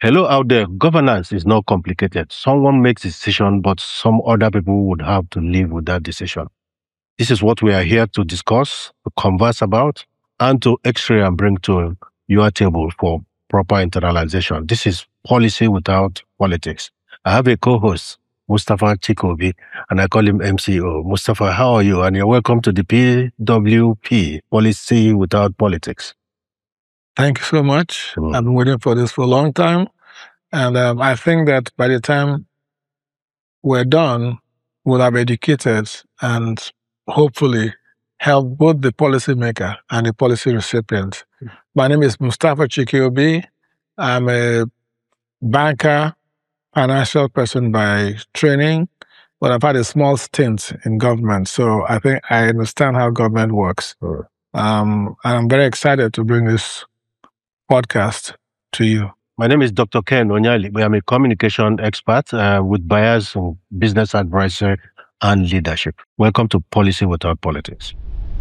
Hello out there. Governance is not complicated. Someone makes a decision, but some other people would have to live with that decision. This is what we are here to discuss, to converse about, and to x-ray and bring to your table for proper internalization. This is Policy Without Politics. I have a co-host, Mustafa Chikobi, and I call him MCO. Mustafa, how are you? And you're welcome to the PWP, Policy Without Politics. Thank you so much. I've been waiting for this for a long time. And I think that by the time we're done, we'll have educated and hopefully help both the policymaker and the policy recipient. My name is Mustafa Chikobi. I'm a banker, financial person by training, but I've had a small stint in government. So I think I understand how government works. And I'm very excited to bring this podcast to you. My name is Dr. Ken Onyali. I'm a communication expert with bias in business advisor and leadership. Welcome to Policy Without Politics.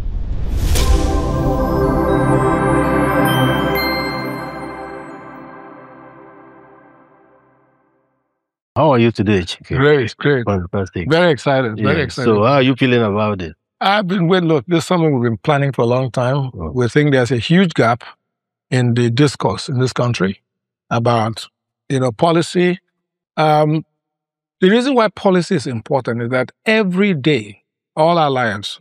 How are you today, Chike? Great. Fantastic. Very excited. So how are you feeling about it? Look, this is something we've been planning for a long time. We think there's a huge gap in the discourse in this country about, policy. The reason why policy is important is that every day, all our lives,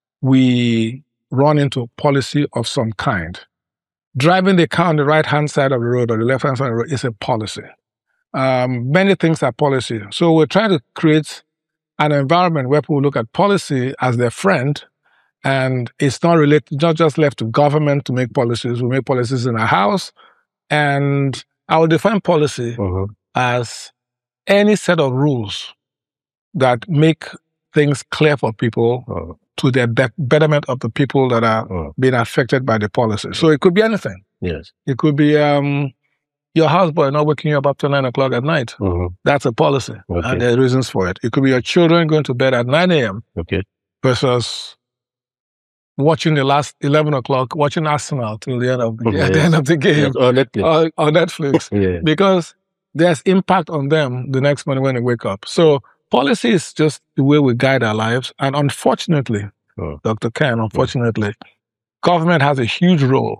we run into policy of some kind. Driving the car on the right-hand side of the road or the left-hand side of the road is a policy. Many things are policy. So we're trying to create an environment where people look at policy as their friend, and it's not just left to government to make policies. We make policies in our house, and I will define policy as any set of rules that make things clear for people to the betterment of the people that are being affected by the policy. So it could be anything. Yes. It could be your houseboy not waking you up after 9 o'clock at night. That's a policy, and there are reasons for it. It could be your children going to bed at 9 a.m. Versus watching the last 11 o'clock, watching Arsenal till the end of the game on Netflix. on Netflix. Because there's impact on them the next morning when they wake up. So policy is just the way we guide our lives. And unfortunately, Dr. Ken, government has a huge role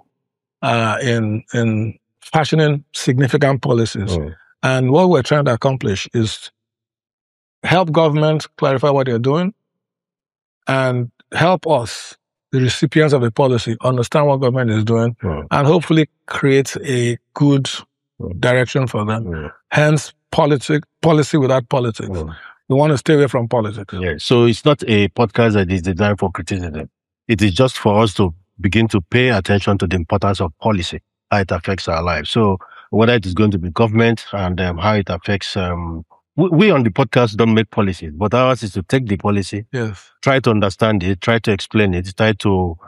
in fashioning significant policies. And what we're trying to accomplish is help government clarify what they're doing and help us, the recipients of the policy, understand what government is doing and hopefully create a good direction for them. Hence, policy without politics. We want to stay away from politics. So it's not a podcast that is designed for criticism. It is just for us to begin to pay attention to the importance of policy, how it affects our lives. So whether it is going to be government and how it affects... We on the podcast don't make policies, but ours is to take the policy, try to understand it, try to explain it, try to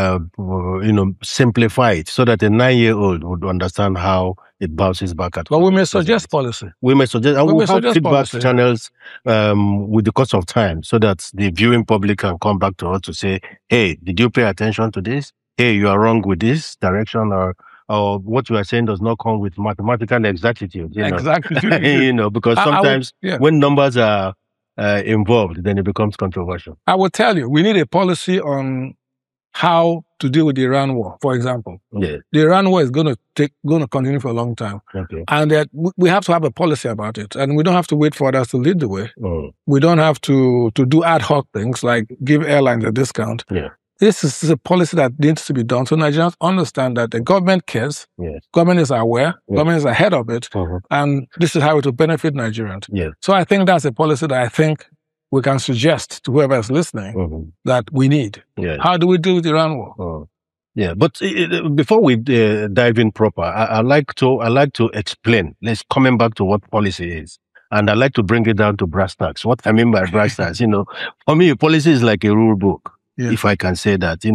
simplify it so that a 9-year-old would understand how it bounces back at. But we may suggest policy. We may suggest, and we'll have feedback policy channels with the course of time so that the viewing public can come back to us to say, hey, did you pay attention to this? Hey, you are wrong with this direction, or what you are saying does not come with mathematical exactitude. Because sometimes when numbers are involved, then it becomes controversial. I will tell you, we need a policy on how to deal with the Iran war, for example. The Iran war is going to continue for a long time. And that we have to have a policy about it. And we don't have to wait for others to lead the way. We don't have to do ad hoc things like give airlines a discount. This is a policy that needs to be done. So Nigerians understand that the government cares, government is aware, government is ahead of it, and this is how it will benefit Nigerians. So I think that's a policy that I think we can suggest to whoever is listening that we need. How do we deal with the Iran war? But before we dive in proper, I like to explain. Let's coming back to what policy is. And I like to bring it down to brass tacks. What I mean by brass tacks, for me, policy is like a rule book. If I can say that,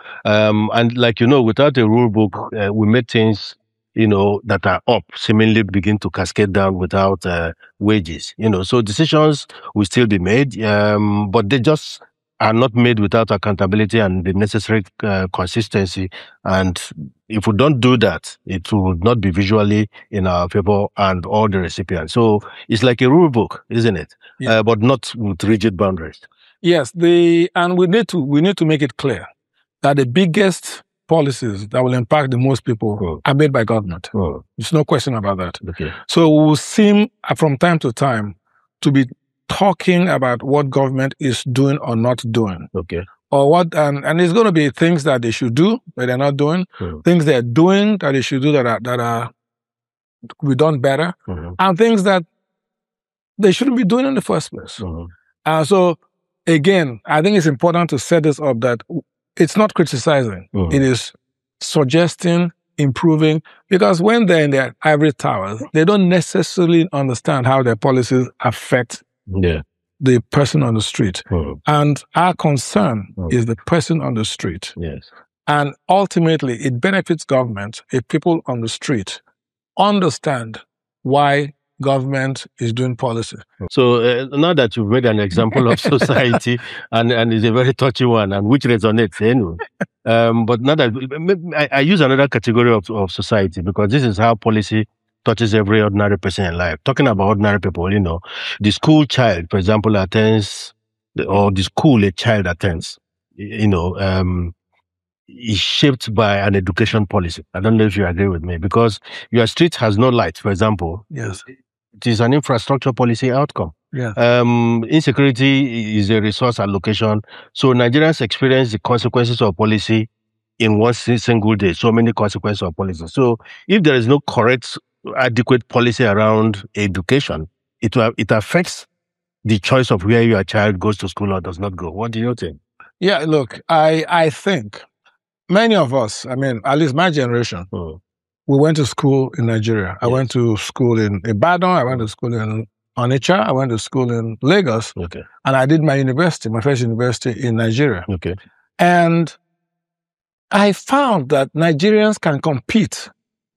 and without a rule book, we make things, that are up seemingly begin to cascade down without wages, so decisions will still be made, but they just are not made without accountability and the necessary consistency. And if we don't do that, it will not be visually in our favor and all the recipients. So it's like a rule book, isn't it? Yeah. But not with rigid boundaries. Yes, and we need to make it clear that the biggest policies that will impact the most people are made by government. There's no question about that. Okay. So we'll seem from time to time to be talking about what government is doing or not doing. Okay. Or what, and it's going to be things that they should do that they're not doing, things they're doing that they should do that are be done better, and things that they shouldn't be doing in the first place. So again, I think it's important to set this up that it's not criticizing. It is suggesting, improving, because when they're in their ivory towers, they don't necessarily understand how their policies affect the person on the street. And our concern is the person on the street. Yes. And ultimately, it benefits government if people on the street understand why government is doing policy. So now that you've made an example of society, and it's a very touchy one, and which resonates anyway. But now that I use another category of society, because this is how policy touches every ordinary person in life. Talking about ordinary people, you know, the school child, for example, attends, or the school a child attends, you know, is shaped by an education policy. I don't know if you agree with me, because your street has no light, for example. Yes. It is an infrastructure policy outcome. Yeah. Insecurity is a resource allocation. So Nigerians experience the consequences of policy in one single day. So many consequences of policy. So if there is no correct, adequate policy around education, it affects the choice of where your child goes to school or does not go. What do you think? Yeah, look, I think many of us, I mean, at least my generation, we went to school in Nigeria. I went to school in Ibadan. I went to school in Onitsha. I went to school in Lagos. Okay. And I did my first university in Nigeria. Okay. And I found that Nigerians can compete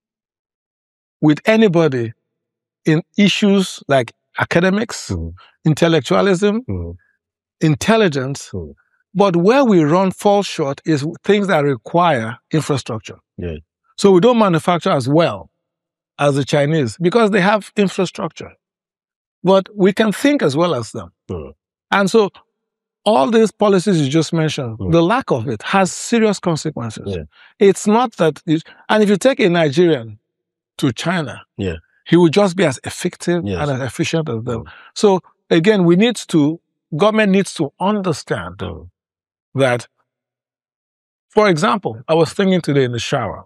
with anybody in issues like academics, intellectualism, intelligence. But where we fall short is things that require infrastructure. Yeah. So we don't manufacture as well as the Chinese because they have infrastructure. But we can think as well as them. And so all these policies you just mentioned, the lack of it has serious consequences. Yeah. It's not that, and if you take a Nigerian to China, he will just be as effective and as efficient as them. So again, government needs to understand that, for example, I was thinking today in the shower,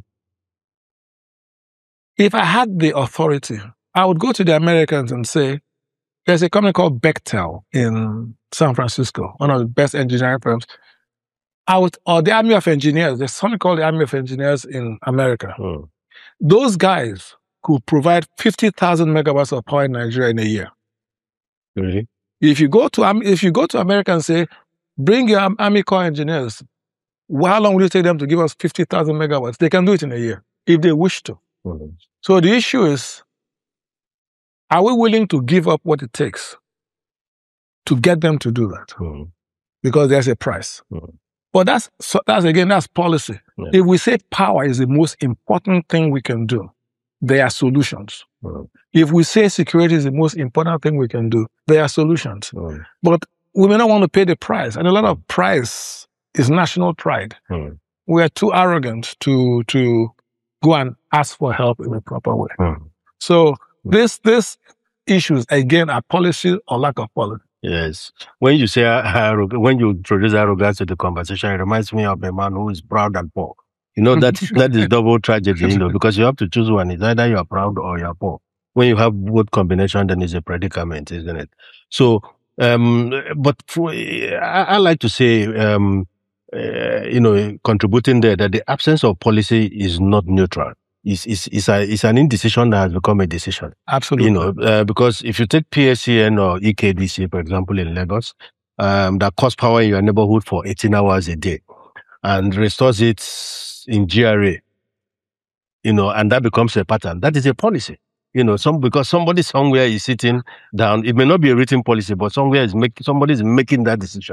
if I had the authority, I would go to the Americans and say, there's a company called Bechtel in San Francisco, one of the best engineering firms. Or the Army of Engineers, there's something called the Army of Engineers in America. Those guys could provide 50,000 megawatts of power in Nigeria in a year. Really? If you go to America and say, bring your Army Corps engineers, how long will it take them to give us 50,000 megawatts? They can do it in a year if they wish to. So the issue is, are we willing to give up what it takes to get them to do that? Because there's a price. But that's policy. If we say power is the most important thing we can do, there are solutions. If we say security is the most important thing we can do, there are solutions. But we may not want to pay the price. And a lot of price is national pride. We are too arrogant to go and ask for help in a proper way. So this issues, again, are policy or lack of policy. Yes. When you say when you introduce arrogance to the conversation, it reminds me of a man who is proud and poor. You know, that is double tragedy, you know, because you have to choose one. It's either you're proud or you're poor. When you have both combination, then it's a predicament, isn't it? So, but I like to say, you know, contributing there, that the absence of policy is not neutral. It's an indecision that has become a decision. Absolutely. You know, because if you take PSCN or EKDC, for example, in Lagos, that costs power in your neighborhood for 18 hours a day and restores it in GRA, you know, and that becomes a pattern. That is a policy. You know, because somebody somewhere is sitting down. It may not be a written policy, but somebody is making that decision.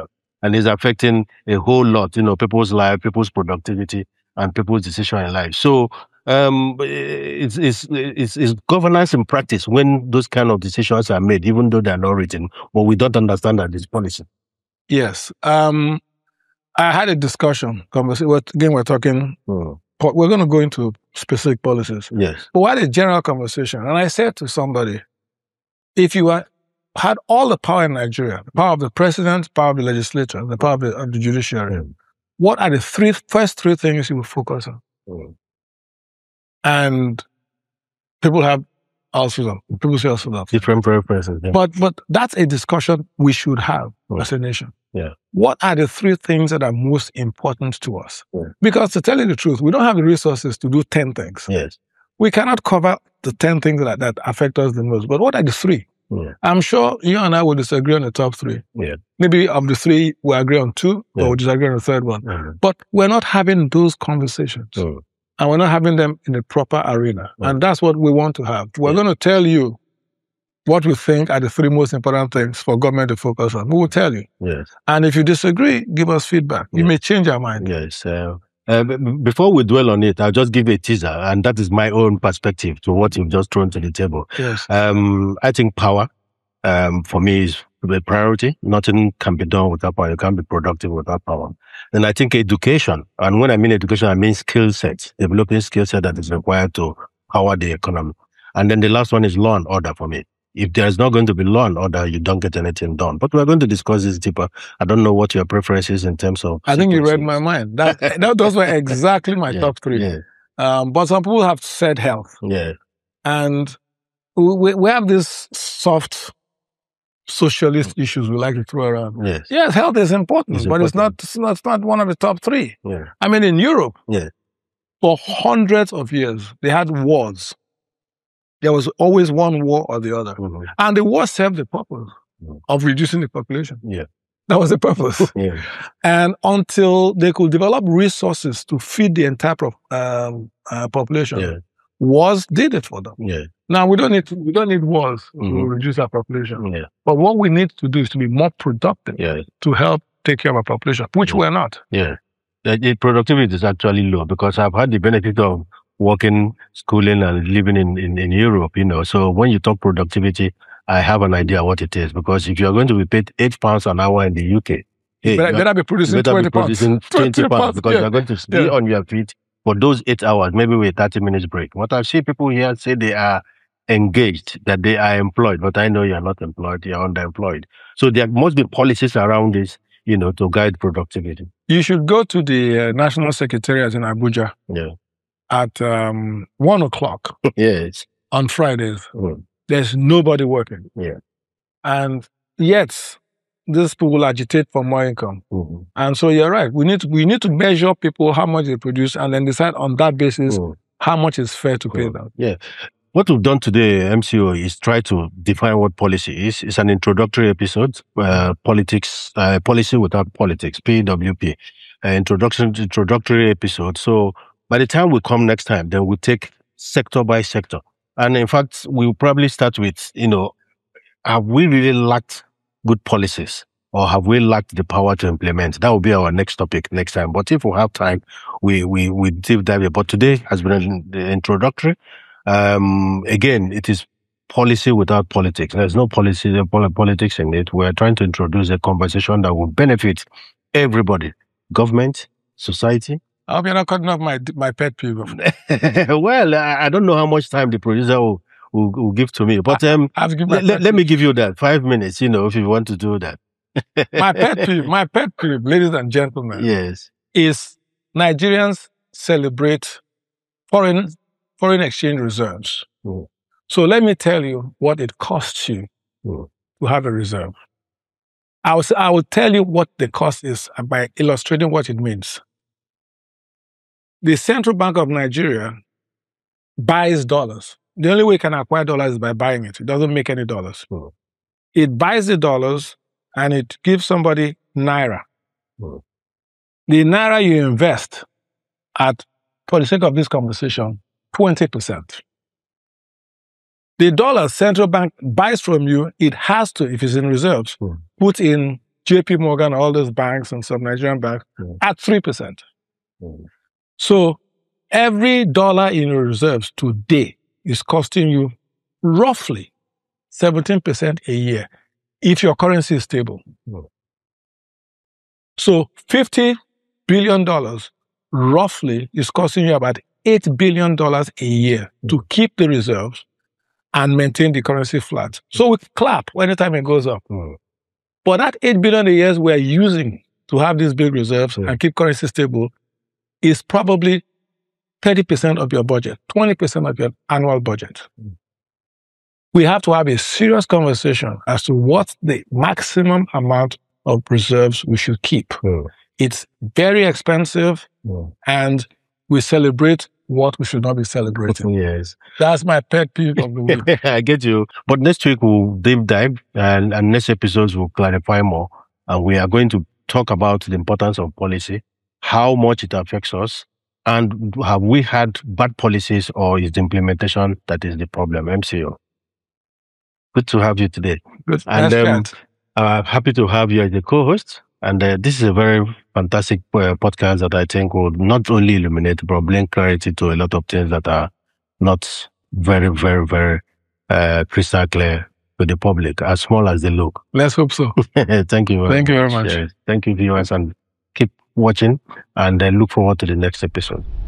and it's affecting a whole lot, people's life, people's productivity, and people's decision in life. So it's governance in practice when those kind of decisions are made, even though they're not written, but we don't understand that it's policy. Yes. I had a conversation. Again, we're talking, we're going to go into specific policies. Yes. But we had a general conversation, and I said to somebody, if you had all the power in Nigeria, the power of the president, the power of the legislature, the power of the judiciary, what are the first three things you would focus on? And people have also different preferences. Yeah. But that's a discussion we should have as a nation. Yeah. What are the three things that are most important to us? Because to tell you the truth, we don't have the resources to do 10 things. Yes. We cannot cover the 10 things that affect us the most. But what are the three? I'm sure you and I will disagree on the top three. Maybe of the three, we agree on two, or we disagree on the third one. But we're not having those conversations. And we're not having them in the proper arena. And that's what we want to have. We're going to tell you what we think are the three most important things for government to focus on. We will tell you. Yes. And if you disagree, give us feedback. You may change our mind. Yes. Before we dwell on it, I'll just give a teaser, and that is my own perspective to what you've just thrown to the table. Yes. I think power, for me, is the priority. Nothing can be done without power. You can't be productive without power. And I think education, and when I mean education, I mean skill sets, developing skill set that is required to power the economy. And then the last one is law and order for me. If there's not going to be law and order, you don't get anything done. But we're going to discuss this deeper. I don't know what your preference is in terms of... I think you read my mind. Those were exactly my top three. Yeah. But some people have said health. Yeah. And we have this soft socialist issues we like to throw around. Yes. Yes, health is important, but it's not one of the top three. Yeah. I mean, in Europe, for hundreds of years, they had wars. There was always one war or the other. And the war served the purpose of reducing the population. Yeah. That was the purpose. Yeah. And until they could develop resources to feed the entire population, wars did it for them. Yeah. Now, we don't need wars to reduce our population. Yeah. But what we need to do is to be more productive to help take care of our population, which we're not. Yeah. The productivity is actually low because I've had the benefit of working, schooling, and living in Europe, So when you talk productivity, I have an idea what it is. Because if you're going to be paid £8 an hour in the UK, you better be producing 20 pounds. 20 pounds because you're going to be on your feet for those 8 hours, maybe with 30 minutes break. What I've seen people here say they are engaged, that they are employed, but I know you're not employed, you're underemployed. So there must be policies around this, to guide productivity. You should go to the National Secretariat in Abuja. Yeah. At 1 o'clock yes. on Fridays. There's nobody working. Yeah. And yet, these people agitate for more income. And so you're right. We need to measure people, how much they produce, and then decide on that basis how much is fair to pay them. Yeah. What we've done today, MCO, is try to define what policy is. It's an introductory episode, policy without politics, PWP, introductory episode. So by the time we come next time, then we'll take sector by sector. And in fact, we'll probably start with, have we really lacked good policies or have we lacked the power to implement? That will be our next topic next time. But if we have time, we deep dive. But today has been introductory. Again, it is policy without politics. There's no politics in it. We're trying to introduce a conversation that will benefit everybody, government, society. I hope you're not cutting off my pet peeve. Well, I don't know how much time the producer will give to me, but let me give you that 5 minutes, if you want to do that. my pet peeve, ladies and gentlemen, is Nigerians celebrate foreign exchange reserves. So let me tell you what it costs you to have a reserve. I will tell you what the cost is by illustrating what it means. The Central Bank of Nigeria buys dollars. The only way it can acquire dollars is by buying it. It doesn't make any dollars. It buys the dollars and it gives somebody naira. The naira you invest at, for the sake of this conversation, 20%. The dollar Central Bank buys from you, it has to, if it's in reserves, put in JP Morgan, all those banks and some Nigerian banks at 3%. So every dollar in your reserves today is costing you roughly 17% a year if your currency is stable. So $50 billion roughly is costing you about $8 billion a year to keep the reserves and maintain the currency flat. So we clap anytime it goes up. But that $8 billion a year we're using to have these big reserves and keep currency stable is probably 30% of your budget, 20% of your annual budget. We have to have a serious conversation as to what's the maximum amount of reserves we should keep. It's very expensive, and we celebrate what we should not be celebrating. Yes. That's my pet peeve of the week. I get you. But next week we'll deep dive, and next episodes will clarify more. And we are going to talk about the importance of policy, how much it affects us, and have we had bad policies, or is the implementation that is the problem? MCO. Good to have you today. Good. And happy to have you as the co-host. And this is a very fantastic podcast that I think will not only illuminate, but bring clarity to a lot of things that are not very, very, very crystal clear to the public, as small as they look. Let's hope so. Thank you. Thank you very much. Yes. Thank you, viewers, and keep watching, and look forward to the next episode.